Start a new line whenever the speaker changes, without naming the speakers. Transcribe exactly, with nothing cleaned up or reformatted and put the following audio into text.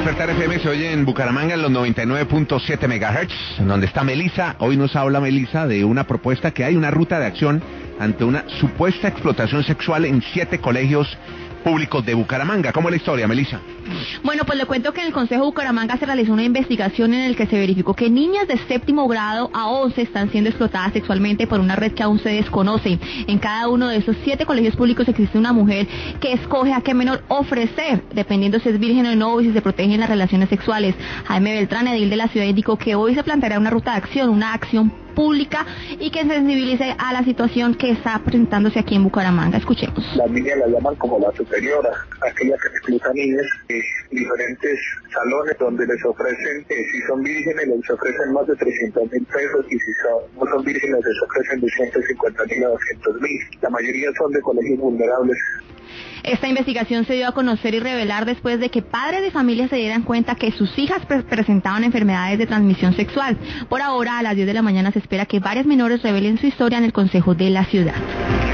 Despertar F M se oye en Bucaramanga en los noventa y nueve punto siete megahertz, donde está Melisa. Hoy nos habla Melisa de una propuesta que hay, una ruta de acción ante una supuesta explotación sexual en siete colegios públicos de Bucaramanga. ¿Cómo es la historia, Melisa?
Bueno, pues le cuento que en el Consejo de Bucaramanga se realizó una investigación en la que se verificó que niñas de séptimo grado a once están siendo explotadas sexualmente por una red que aún se desconoce. En cada uno de esos siete colegios públicos existe una mujer que escoge a qué menor ofrecer, dependiendo si es virgen o no, y si se protegen las relaciones sexuales. Jaime Beltrán, edil de la ciudad, indicó que hoy se planteará una ruta de acción, una acción pública y que sensibilice a la situación que está presentándose aquí en Bucaramanga. Escuchemos.
Las niñas la llaman como la superiora, aquella que recluta niñas de diferentes salones donde les ofrecen, eh, si son vírgenes les ofrecen más de trescientos mil pesos y si son, no son vírgenes les ofrecen de ciento cincuenta mil a doscientos mil. La mayoría son de colegios vulnerables.
Esta investigación se dio a conocer y revelar después de que padres de familia se dieran cuenta que sus hijas pre- presentaban enfermedades de transmisión sexual. Por ahora, a las diez de la mañana se espera que varias menores revelen su historia en el Consejo de la Ciudad.